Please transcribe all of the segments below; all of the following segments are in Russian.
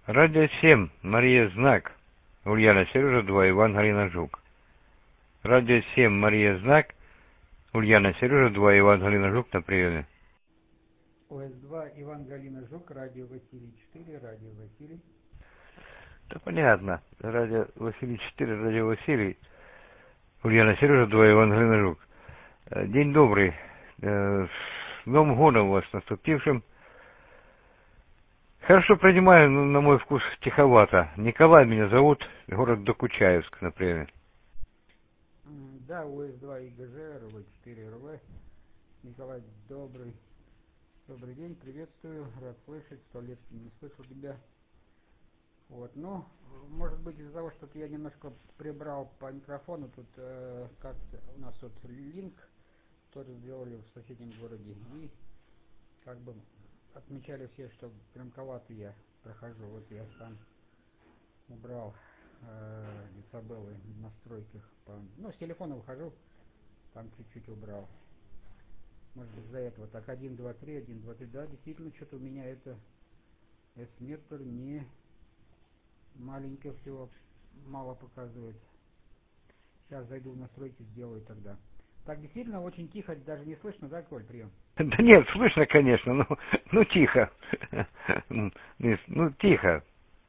Радио 7, Мария Знак, Ульяна Сережа 2, Иван Галина Жук. Радио 7, Мария Знак, Ульяна Сережа 2, Иван Галина Жук на приеме. ОС-2, Иван Галина Жук, радио Василий 4, радио Василий. Да понятно, радио Василий 4, радио Василий, Ульяна Сережа 2, Иван Галина Жук. День добрый, с Новым годом вас наступившим. Хорошо принимаю, но на мой вкус тиховато. Николай меня зовут, город Докучаевск, например. Да, ОС-2 ИГЖ, РВ-4 РВ. Николай, добрый день, приветствую, рад слышать, 100 лет не слышал тебя. Вот, ну, может быть из-за того, что я немножко прибрал по микрофону, тут как у нас вот линк тоже сделали в соседнем городе, и как бы отмечали все, что громковато я прохожу. Вот я сам убрал децибелы в настройках. Ну, с телефона выхожу, там чуть-чуть убрал. Может быть, из-за этого. Так, 1, 2, 3, 1, 2, 3. Да, действительно, что-то у меня это S-метр не маленькое всего, мало показывает. Сейчас зайду в настройки, сделаю тогда. Так, действительно, очень тихо, даже не слышно, да, Коль, прием? Да нет, слышно, конечно, ну тихо. Ну, тихо.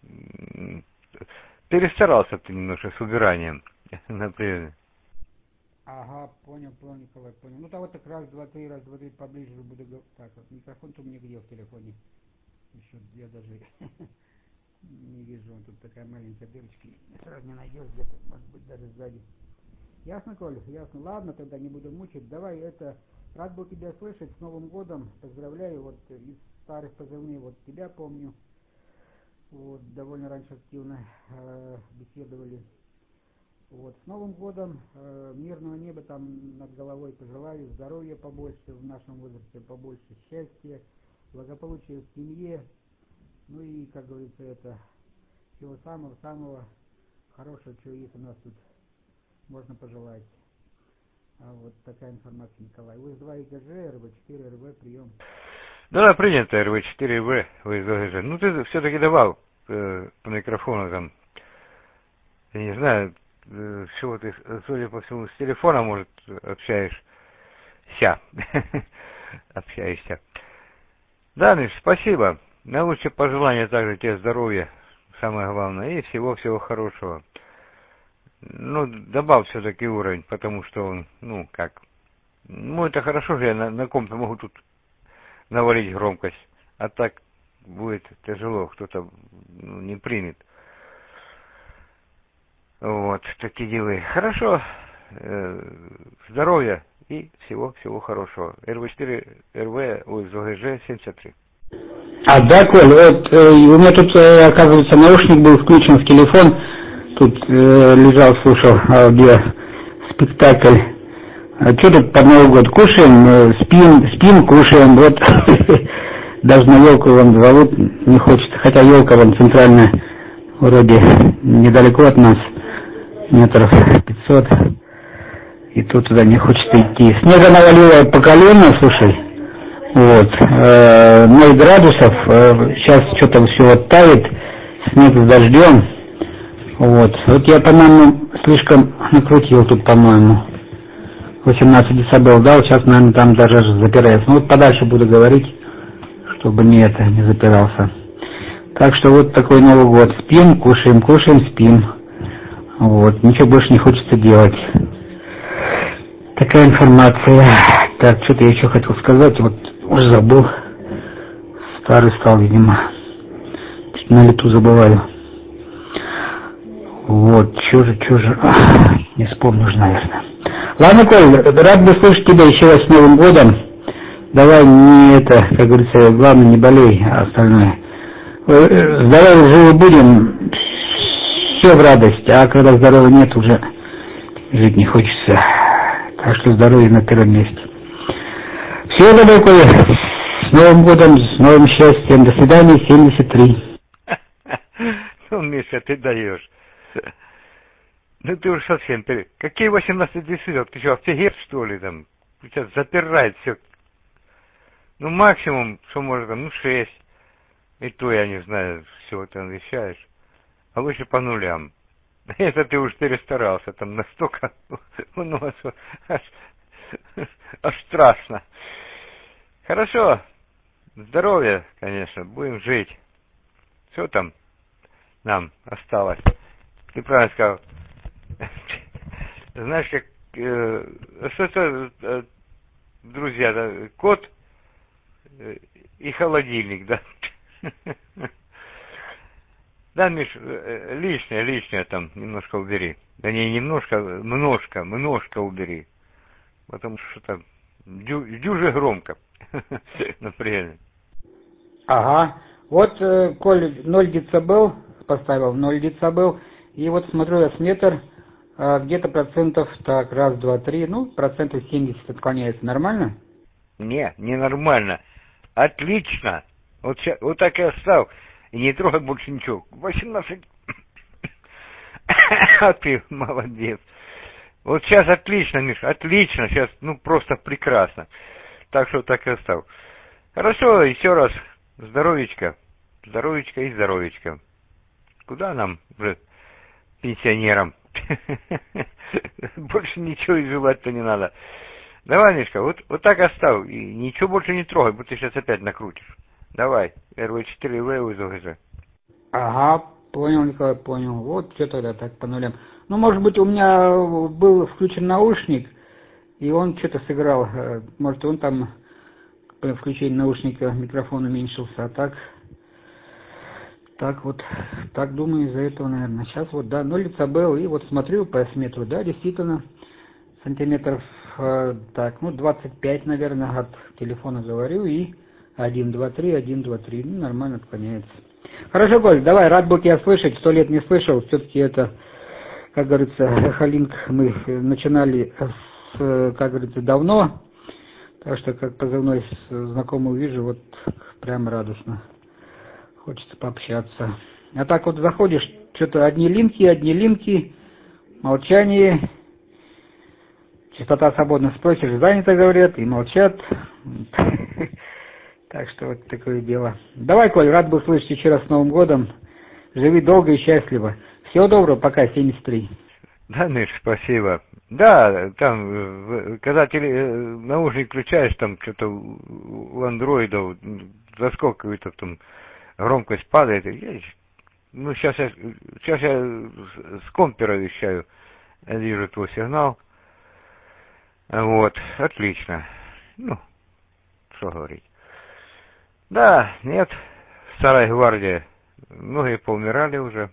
Перестарался ты немножко с убиранием, например. Ага, понял, Николай, понял. Ну, там вот так раз, два, три, поближе буду говорить. Так, вот микрофон-то у меня где в телефоне? Еще я даже не вижу, он тут такая маленькая дырочка. Сразу не найдешь где-то, может быть, даже сзади. Ясно, Коля? Ясно. Ладно, тогда не буду мучить. Давай рад был тебя слышать. С Новым годом. Поздравляю. Вот из старых позывных, вот тебя помню. Вот, довольно раньше активно беседовали. Вот, с Новым годом. Мирного неба там над головой пожелаю. Здоровья побольше в нашем возрасте, побольше счастья, благополучия в семье. Ну и, как говорится, всего самого-самого хорошего, чего есть у нас тут можно пожелать. А вот такая информация, Николай. УС-2 ИГЖ, РВ-4 РВ, прием. Да, принято, РВ-4В, УС-2 ИГЖ. Ну, ты все-таки давал по микрофону там, я не знаю, чего ты, судя по всему, с телефона, может, общаешься. Общаешься. Да, Миш, спасибо. Наилучшие пожелания также тебе здоровья, самое главное, и всего-всего хорошего. Ну, добавь все-таки уровень, потому что он, это хорошо, что я на ком-то могу тут навалить громкость, а так будет тяжело, кто-то не примет. Вот, такие дела. Хорошо, здоровья и всего хорошего. РВ-4, РВ, УС-2ГЖ 73. Да, Коль, вот у меня тут, оказывается, наушник был включен в телефон, тут лежал, слушал аудиоспектакль. А что тут под Новый год? Кушаем, спим, кушаем, вот. Даже на елку вон зовут, не хочется, хотя елка вон центральная, вроде недалеко от нас, метров 500, и тут туда не хочется идти. Снега навалило по колено, слушай. Вот, 0 градусов, сейчас что-то все вот тает, снег с дождем, вот я, по-моему, слишком накрутил тут, по-моему, 18 децибел дал, сейчас, наверное, там даже запирается, ну вот подальше буду говорить, чтобы не запирался. Так что вот такой Новый год, спим, кушаем, спим, вот, ничего больше не хочется делать. Такая информация. Так, что-то я еще хотел сказать, вот уже забыл. Старый стал, видимо. На лету забываю. Вот, чё же. Не вспомню уже, наверное. Ладно, Коль, рад бы слышать тебя еще раз с Новым годом. Давай как говорится, главное не болей, а остальное. Здоровы, живы будем, все в радость, а когда здоровья нет, уже жить не хочется. Так что здоровье на первом месте. Всего доброго, Коля. С Новым годом, с новым счастьем. До свидания, 73. Ну, Миша, ты даешь. Ну, ты уж совсем... Какие 18 децибел? Ты что, офигел, что ли, там? Сейчас запирает все. Ну, максимум, что может, там, 6. И то я не знаю, все ты вещаешь. А лучше по нулям. Это ты уж перестарался, там настолько у нас аж страшно. Хорошо, здоровья, конечно, будем жить. Что там нам осталось? Ты правильно сказал. Знаешь, как что это, друзья, да, кот и холодильник, да. Да, Миш, лишнее там немножко убери. Да не немножко, множко убери. Потому что там дюже громко. Например. Ага. Вот, Коль, 0 децибел поставил, 0 децибел. И вот смотрю, осметр где-то процентов, так, раз, два, три, ну, процентов 70 отклоняется. Нормально? Не нормально. Отлично. Вот так и оставь. И не трогай больше ничего. 18. А ты молодец. Вот сейчас отлично, Миш, отлично. Сейчас, ну, просто прекрасно. Так что так и оставь. Хорошо, еще раз. Здоровечка. Здоровечка и здоровечка. Куда нам уже, пенсионерам? Больше ничего и желать-то не надо. Давай, Мишка, вот так оставь. И ничего больше не трогай, будто сейчас опять накрутишь. Давай, РВ4В из ОГЗ. Ага, понял, Николай, понял. Вот что тогда так по нулям. Ну, может быть, у меня был включен наушник, и он что-то сыграл. Может, он там при включении наушника микрофон уменьшился, а так вот, так думаю, из-за этого, наверное. Сейчас вот, да, 0 децибел, и вот смотрю по осметру, да, действительно, сантиметров, так, ну, 25, наверное, от телефона говорю, и 1, 2, 3, 1, 2, 3, ну, нормально отклоняется. Хорошо, Коль, давай, рад был тебя слышать, 100 лет не слышал, все-таки это, как говорится, Халинг мы начинали, как говорится, давно, так что, как позывной знакомый вижу, вот прям радостно. Хочется пообщаться. А так вот заходишь, что-то одни линки, молчание, частота свободно спросишь, занято, говорят, и молчат. Так что вот такое дело. Давай, Коль, рад был слышать еще раз с Новым годом. Живи долго и счастливо. Всего доброго, пока, 73. Да, Миш, спасибо. Да, там, когда наушник включаешь, там что-то у андроидов заскок какой-то там громкость падает. Ну, сейчас я с компера вещаю. Я вижу твой сигнал. Вот, отлично. Ну, что говорить. Да, нет, старая гвардия. Многие поумирали уже.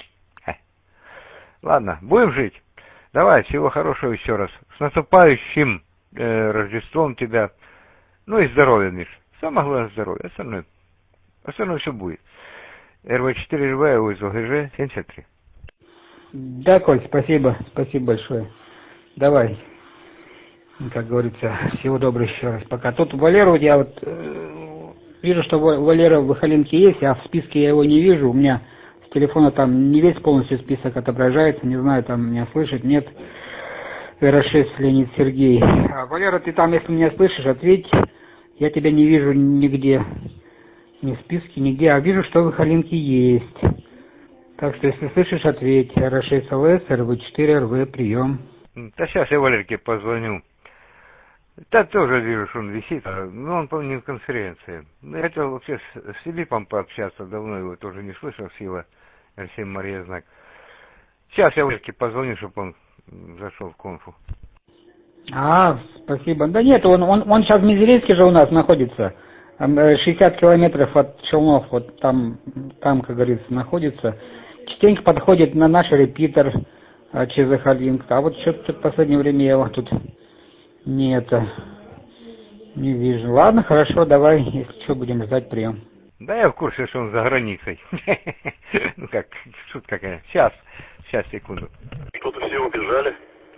Ладно, будем жить. Давай, всего хорошего еще раз. С наступающим Рождеством тебя. Ну и здоровья, Миш. Самое главное здоровье. Остальное все будет. РВ4РВ из ОГЖ 73. Да, Коль, спасибо большое. Давай, как говорится, всего доброго еще раз. Пока. Тут Валеру, я вот вижу, что Валера в Халинке есть, а в списке я его не вижу. У меня с телефона там не весь полностью список отображается, не знаю, там меня слышит, нет. РШ Леонид Сергей. А, Валера, ты там, если меня слышишь, ответь. Я тебя не вижу нигде. Ни в списке, нигде. А вижу, что в Халинке есть. Так что, если слышишь, ответь. РШ-ЛС, РВ4, РВ, прием. Да сейчас я Валерке позвоню. Да тоже вижу, что он висит, но он, по-моему, не в конференции. Я хотел вообще с Филиппом пообщаться, давно его тоже не слышал, Сила, Арсений Мария Знак. Сейчас я Валерке позвоню, чтобы он зашел в конфу. Спасибо. Да нет, он сейчас в Мизерийске же у нас находится. 60 километров от Челнов, вот там, как говорится, находится. Частенько подходит на наш репитер ЧЗ Халинг. А вот что-то в последнее время я его тут не вижу. Ладно, хорошо, давай, если что, будем ждать прием. Да я в курсе, что он за границей. Ну как, шутка какая. Сейчас, секунду. Что-то все убежали.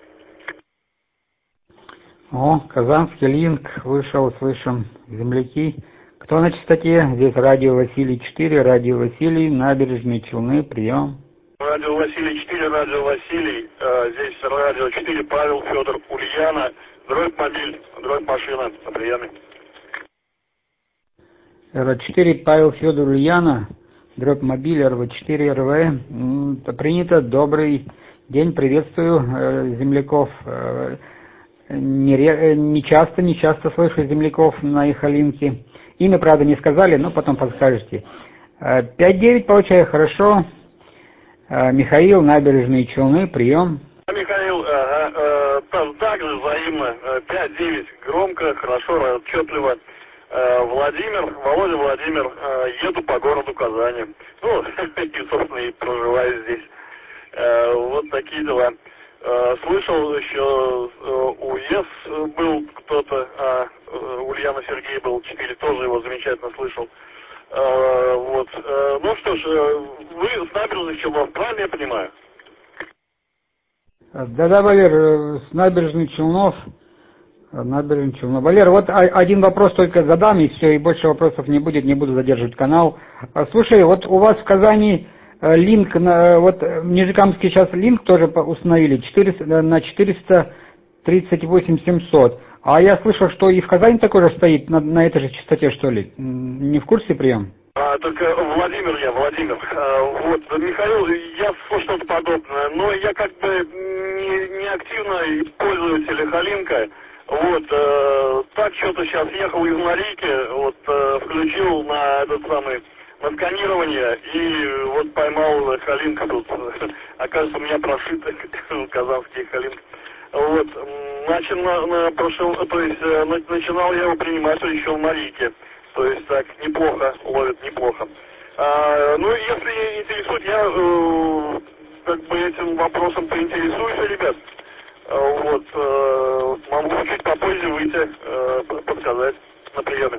Казанский линк вышел, слышим, земляки. Кто на частоте? Здесь радио Василий 4, радио Василий, набережные Челны, прием. Радио Василий 4, радио Василий. Здесь радио 4, Павел, Федор, Ульяна. Дробь мобиль, дробь машина. На приеме. РВ-4, Павел Федор Ульяна, дробь мобиль, РВ-4, РВ. Принято, добрый день, приветствую земляков. Не часто слышу земляков на их Алинке. Имя, правда, не сказали, но потом подскажете. 5-9 получаю, хорошо. Михаил, Набережные Челны, прием. Михаил, также взаимно. 5-9, громко, хорошо, отчетливо. Володя Владимир, еду по городу Казани. Ну, и, собственно, и проживаю здесь. Вот такие дела. Слышал еще у ЕС был кто-то, Ульяна Сергей был 4, тоже его замечательно слышал. Вот. Ну что ж, вы с набережных Челнов, правильно я понимаю? Да-да, Валер, с набережных Челнов. Валер, вот один вопрос только задам, и все, и больше вопросов не будет, не буду задерживать канал. Слушай, вот у вас в Казани линк, вот в Нижнекамске сейчас линк тоже установили, 438 700. А я слышал, что и в Казани такой же стоит, на этой же частоте, что ли? Не в курсе прием? Только Владимир. Вот, Михаил, я слышал что-то подобное, но я как бы не активно пользователь Халинка. Вот, так что-то сейчас ехал из Марийки, вот, включил на этот самый, на сканирование, и вот поймал Халинка тут. Оказывается, у меня прошит казанский Халинк. Вот, начинал я его принимать еще в Марийке. То есть так, неплохо, ловит неплохо. Ну, если интересует, я как бы этим вопросом поинтересуюсь, ребят. Вот, могу чуть попозже выйти, подсказать на приеме.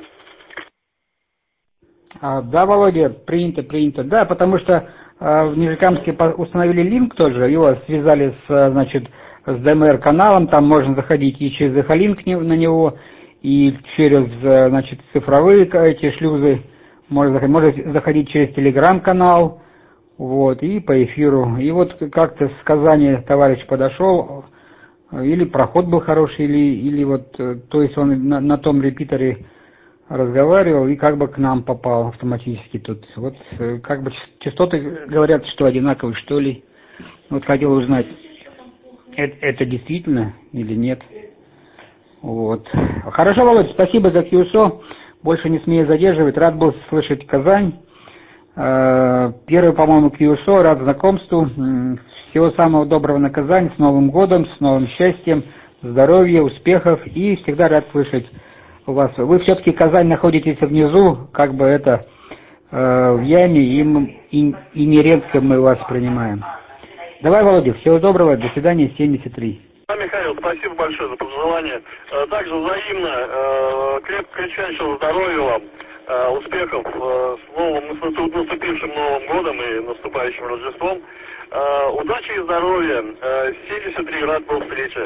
Да, Володя, принято. Да, потому что в Нижнекамске установили линк тоже, его связали с ДМР-каналом, там можно заходить и через Эхолинк на него, и через, цифровые эти шлюзы, можно заходить через Телеграм-канал, вот, и по эфиру. И вот как-то с Казани товарищ подошел, или проход был хороший, или вот, то есть он на том репитере разговаривал и как бы к нам попал автоматически тут. Вот как бы частоты говорят, что одинаковые, что ли. Вот хотел узнать, это действительно или нет. Вот. Хорошо, Володь, спасибо за QSO. Больше не смею задерживать. Рад был слышать Казань. Первый, по-моему, QSO. Рад знакомству. Всего самого доброго на Казань. С Новым годом, с новым счастьем, здоровья, успехов. И всегда рад слышать у вас. Вы все-таки Казань находитесь внизу, как бы это, в яме, и нередко мы вас принимаем. Давай, Володя, всего доброго. До свидания, 73. Михаил, спасибо большое за пожелание. Также взаимно, крепчайшего здоровья вам, успехов с наступившим Новым годом и наступающим Рождеством. Удачи и здоровья. 73, рад был встрече.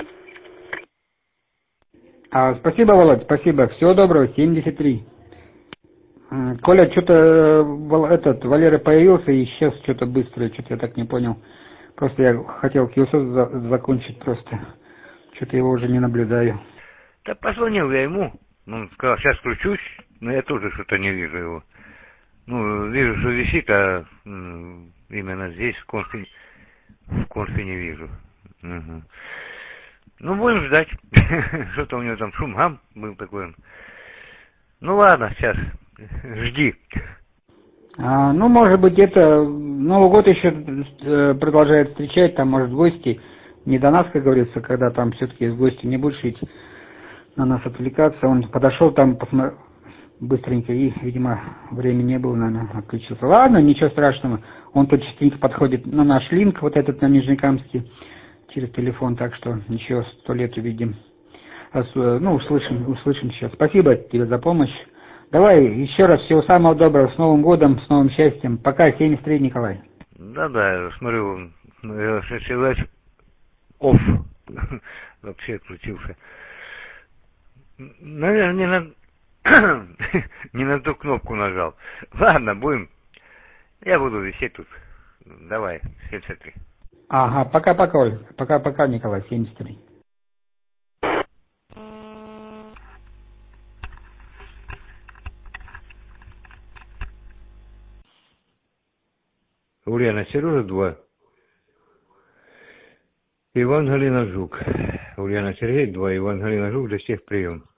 Спасибо, Володь, спасибо. Всего доброго, 73. Коля, что-то Валера появился и исчез что-то быстро, что-то я так не понял. Просто я хотел QSO закончить просто. Что-то его уже не наблюдаю. Да позвонил я ему. Он сказал, сейчас включусь, но я тоже что-то не вижу его. Ну, вижу, что висит, а именно здесь в конфе не вижу. Угу. Ну, будем ждать. Что-то у него там шум-гам был такой. Ну ладно, сейчас. Жди. Ну, может быть, это Новый год еще продолжает встречать, там, может, гости. Не до нас, как говорится, когда там все-таки гости не будут шить, на нас отвлекаться. Он подошел там быстренько и, видимо, времени не было, наверное, отключился. Ладно, ничего страшного. Он тут частенько подходит на наш линк, вот этот на Нижнекамске, через телефон, так что ничего, 100 лет увидим. Ну, услышим сейчас. Спасибо тебе за помощь. Давай, еще раз всего самого доброго, с Новым годом, с новым счастьем. Пока, 73, Николай. Да, я смотрю, офф. Вообще отключился. Наверное, не на ту кнопку нажал. Ладно, будем. Я буду висеть тут. Давай, 73. Ага, пока-пока, Оль. Пока-пока, Николай, 73. Ульяна Сережа 2. Иван Галина Жук. Ульяна Сергей 2. Иван Галина Жук. Для всех прием.